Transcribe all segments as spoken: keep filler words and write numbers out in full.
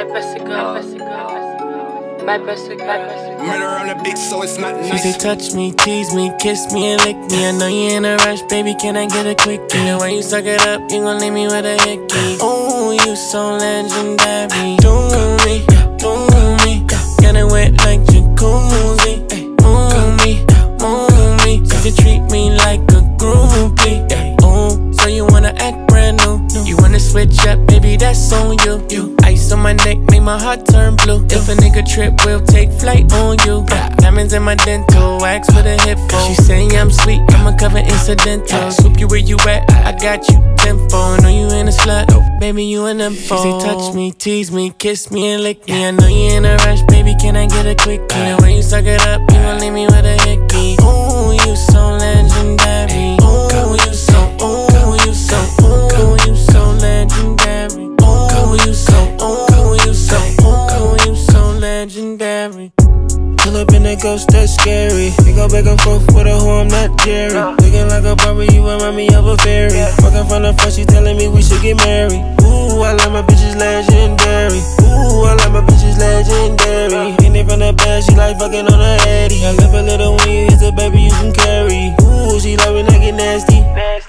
best girl, my best girl, my best girl. Murder on the beat, so it's not nice. She say touch me, tease me, kiss me and lick me. I know you in a rush, baby, can I get a quickie? The way you suck it up, you gon' leave me with a hickey. Oh, you so legendary. Do me, do me, get it wet like jacuzzi. Move me, move me, since you treat me like a groupie. Oh, so you wanna act brand new? You wanna switch up, baby, that's on you. You ice on my neck, make my heart turn blue. If a nigga trip, we'll take flight on you. Diamonds in my dental, wax with a hip phone. She say I'm sweet, I'ma cover incidental. Swoop you where you at, I got you tempo. Know you in a slut, baby, you an info. She say touch me, tease me, kiss me and lick me. I know you in a rush, baby, can I get a quickie? The way you suck it up, you gon' leave me with a hickey. Ooh, you so legendary. Ooh, you so, ooh, you so, ooh, you so legendary. Ooh, you so, ooh, you so, ooh, you so legendary. Pull up in that ghost, that's scary. We go back and forth with a hoe, I'm not Jerry. Looking like a Barbie, you remind me of a fairy. Fucking from the front, she telling me we should get married. Ooh, I like my bitches legendary. Ooh, I like my bitches legendary. Ain't it from the back, she like fucking on her heady. I love a little when you hit the baby, you can carry. Ooh, she like when I get nasty.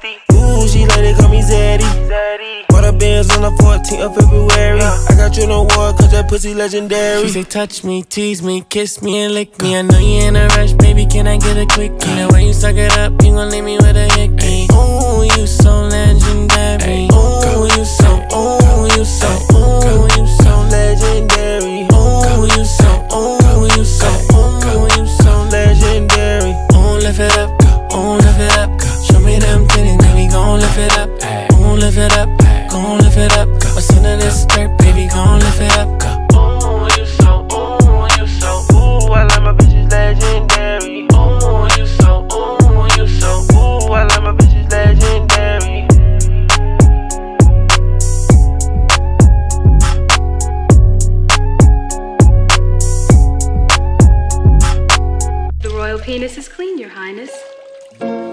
Ooh, she like they call me Zaddy. Bought her bands on the fourteenth of February. I got you no war, cause that pussy legendary. She say touch me, tease me, kiss me and lick me. I know you in a rush, baby, can I get a quickie? The way you suck it up, you gon' leave me with a hickey. Ooh, you so legendary. Ooh, you so, ooh, you so, ooh, you so legendary. Ooh, you so, ooh, you so, ooh, you so legendary. Ooh, lift it up, ooh, lift it up. Show me them titties, baby, gon' lift it up. Ooh, lift it up, gon' lift it up. What's under this skirt, baby, gon' lift it up. Ooh, you so, ooh, you so, ooh, I like my bitches legendary. Ooh, you so, ooh, you so, ooh, I like my bitches legendary. The royal penis is clean, Your Highness.